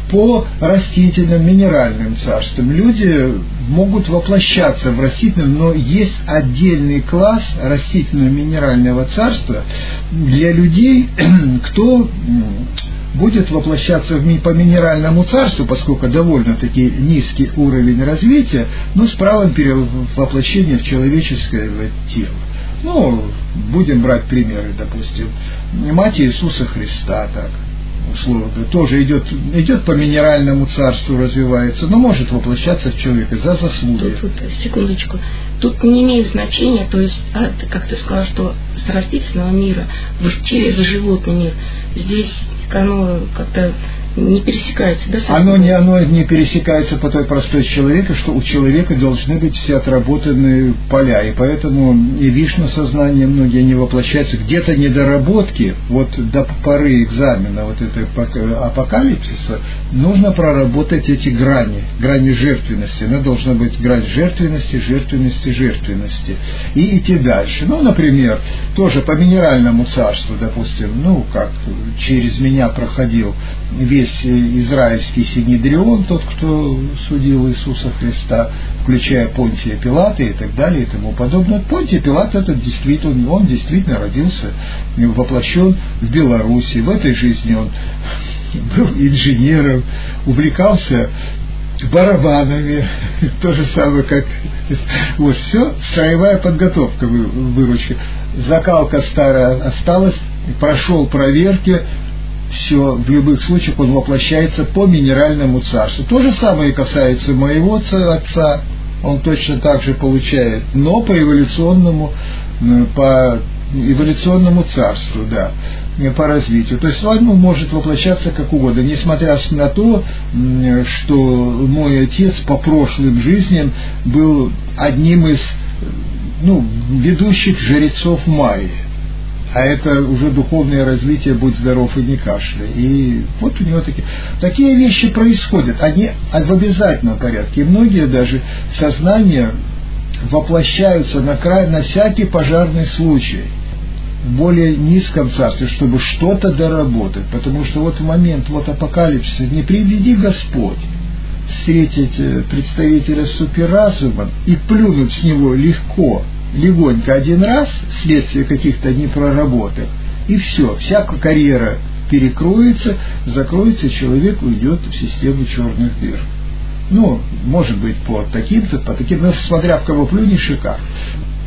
по растительным, минеральным царствам. Люди могут воплощаться в растительном, но есть отдельный класс растительно-минерального царства для людей, кто будет воплощаться по минеральному царству, поскольку довольно-таки низкий уровень развития, но с правом воплощения в человеческое тело. Ну, будем брать примеры, допустим, мать Иисуса Христа, так, условно, тоже идет по минеральному царству, развивается, но может воплощаться в человека за заслуги. Тут секундочку. Тут не имеет значения, то есть, как ты сказал, что с растительного мира через животный мир, здесь оно как-то не пересекается, да? Оно не пересекается по той простой человеку, что у человека должны быть все отработанные поля, и поэтому и Вишну сознание многие не воплощаются. Где-то недоработки, вот до поры экзамена, вот этой апокалипсиса, нужно проработать эти грани жертвенности. Она должна быть грань жертвенности, и идти дальше. Ну, например, тоже по минеральному царству, допустим, как через меня проходил весь израильский Синедрион, тот, кто судил Иисуса Христа, включая Понтия Пилата и так далее и тому подобное. Понтий Пилат он действительно родился, воплощен в Беларуси. В этой жизни он был инженером, увлекался барабанами, то же самое, как вот все, строевая подготовка, выручка. Закалка старая осталась, прошел проверки, все, в любых случаях он воплощается по минеральному царству. То же самое и касается моего отца, он точно так же получает, но по эволюционному царству, да, по развитию. То есть он может воплощаться как угодно, несмотря на то, что мой отец по прошлым жизням был одним из ведущих жрецов Майи. А это уже духовное развитие, будь здоров и не кашляй. И вот у него такие вещи происходят, они в обязательном порядке. И многие даже сознания воплощаются на всякий пожарный случай в более низком царстве, чтобы что-то доработать. Потому что вот в момент апокалипсиса не приведи Господь встретить представителя суперразума и плюнуть с него легонько один раз вследствие каких-то непроработок, и все, вся карьера перекроется, закроется, человек уйдет в систему черных дыр. Может быть, по таким, но смотря в кого плюнешь и как.